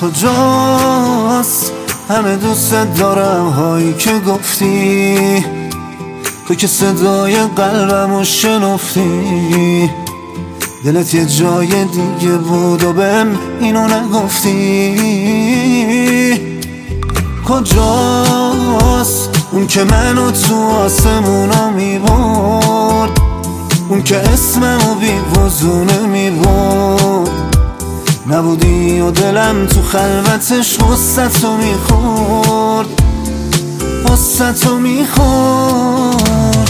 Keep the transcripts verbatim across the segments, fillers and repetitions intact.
کجاست همه دوست دارم هایی که گفتی، تو که صدای قلبمو شنفتی. دلت یه جای دیگه بود و بهم اینو نگفتی. کجاست اون که منو تو آسمونا میبرد، اون که اسممو بی وزونه میبرد. نبودی و دلم تو خلوتش غصتو میخورد، غصتو میخورد.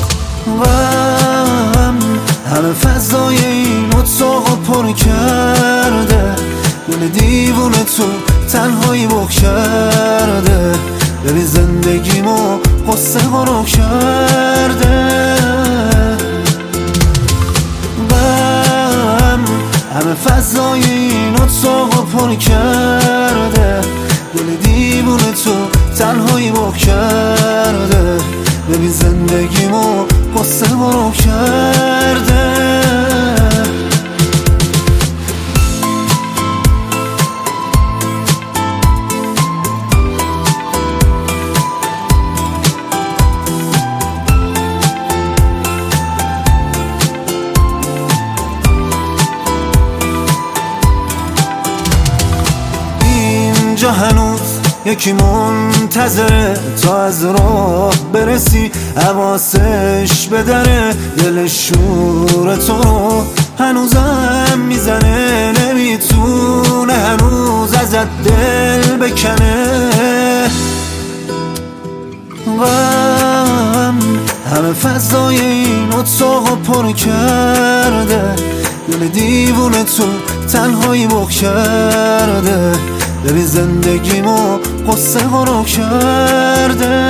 غم همه فضای این اتاقو پر کرده، دل دیوونه تو تنهایی بک کرده. ببین زندگیمو قصه غرق کرده. غم همه فضای این اتاقو پر کرده، دل دیوونه تو تنهایی بک کرده. ببین زندگیمو قصه غرق کرده. اینجا هنوز یکی منتظره تا از راه برسی، حواسش به دره. دل شور تو رو هنوزم میزنه، نمیتونه هنوز ازت دل بکنه. غم همه فضای این اتاقو پر کرده، دل دیوونه تو تنهایی بک کرده. ببین زندگیمو قصه غرق کرده.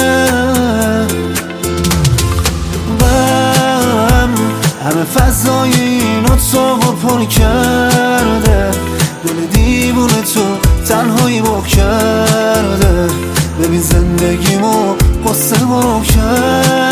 غم همه فضای این اتاقو پر کرده، دل دیوونه تو تنهایی بک کرده. ببین زندگیمو قصه غرق کرده.